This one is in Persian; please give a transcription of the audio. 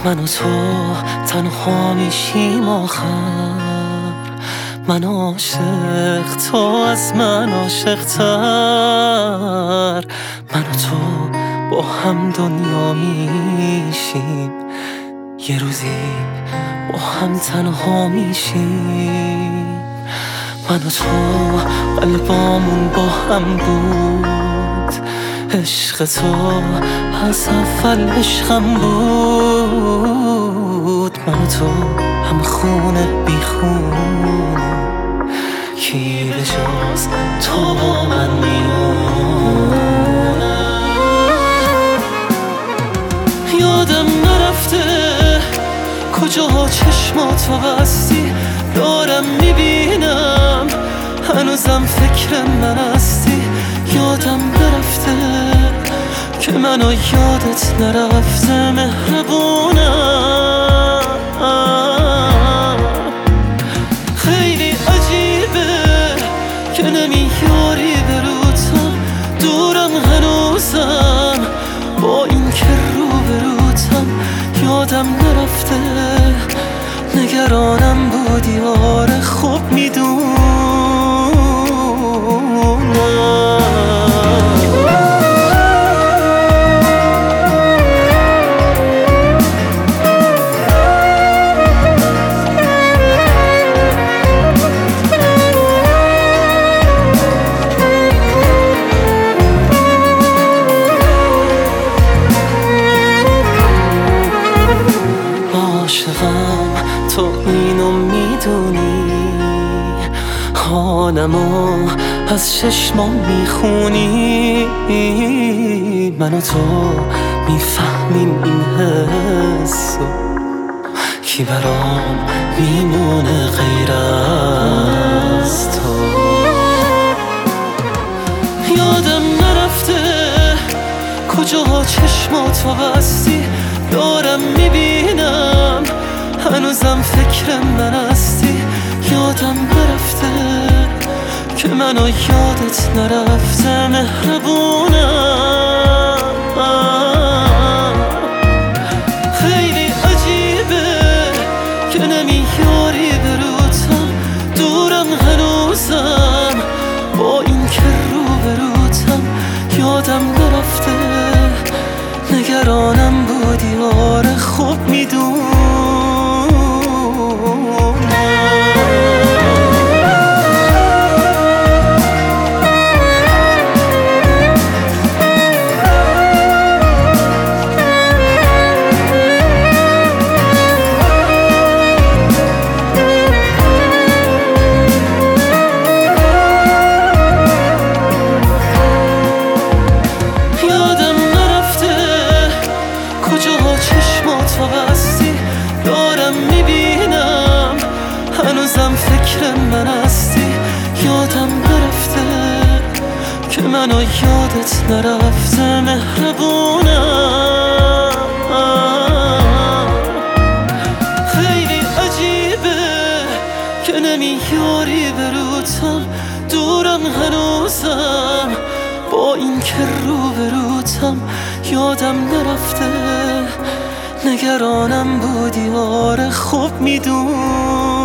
من و تو تنها میشیم آخر، من عاشق، تو از من عاشق‌تر. من و تو با هم دنیا میشیم، یه روزی با هم تنها میشیم. من و تو قلبامون با هم بود، عشق تو از اول عشقم بود. من و تو هم خونه بی خونه، کی به جز تو با من میمونه. یادم نرفته کجا چشماتو بستی، دارم میبینم هنوزم فکر من هستی. یادم نرفته که منو یادت نرفته، مهربونم. خیلی عجیبه که نمیاری بروتم، دورم هنوزم با این که رو بروتم. یادم نرفته نگرانم بودی، آره خوب میدونم. تو اینو میدونی، حالمو از چشمام میخونی. من و تو میفهمیم این حسو، کی برام میمونه غیر از تو. یادم نرفته کجا چشماتو بستی، دارم میبینم هنوزم فکر من هستی. یادم نرفته که منو یادت نرفته، مهربونم. خیلی عجیبه که نمیاری بروتم، دورم هنوزم با این که رو بروتم. یادم نرفته نگرانم بودی، آره خوب میدونم. چشماتو بستی، دارم میبینم هنوزم فکر من هستی. یادم نرفته که منو یادت نرفته، مهربونم. خیلی عجیبه که نمیاری بروتم، دورم هنوزم با این که رو بروتم. یادم نرفته نگرانم بودی، آره خوب میدونم.